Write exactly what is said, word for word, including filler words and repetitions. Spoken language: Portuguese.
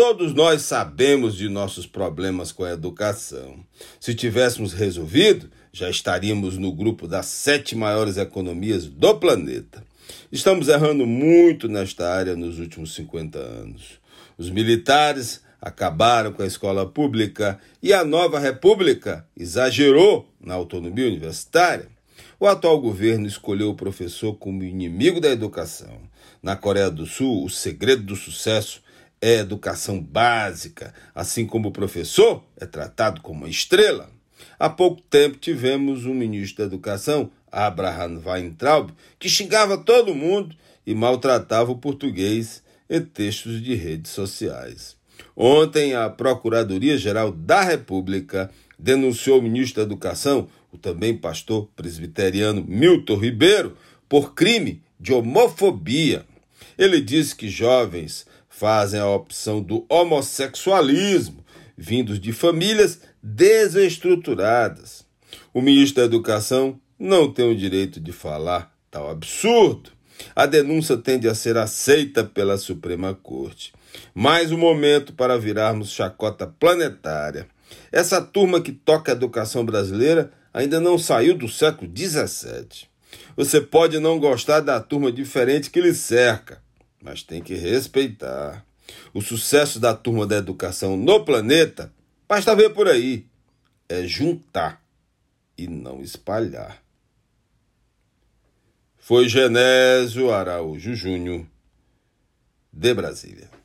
Todos nós sabemos de nossos problemas com a educação. Se tivéssemos resolvido, já estaríamos no grupo das sete maiores economias do planeta. Estamos errando muito nesta área nos últimos cinquenta anos. Os militares acabaram com a escola pública e a nova república exagerou na autonomia universitária. O atual governo escolheu o professor como inimigo da educação. Na Coreia do Sul, o segredo do sucesso é a educação básica, assim como o professor é tratado como uma estrela. Há pouco tempo tivemos um ministro da Educação, Abraham Weintraub, que xingava todo mundo e maltratava o português em textos de redes sociais. Ontem, a Procuradoria-Geral da República denunciou o ministro da Educação, o também pastor presbiteriano Milton Ribeiro, por crime de homofobia. Ele disse que jovens fazem a opção do homossexualismo, vindos de famílias desestruturadas. O ministro da Educação não tem o direito de falar tal absurdo. A denúncia tende a ser aceita pela Suprema Corte. Mais um momento para virarmos chacota planetária. Essa turma que toca a educação brasileira ainda não saiu do século dezessete. Você pode não gostar da turma diferente que lhe cerca, mas tem que respeitar. O sucesso da turma da educação no planeta, basta ver por aí, é juntar e não espalhar. Foi Genésio Araújo Júnior, de Brasília.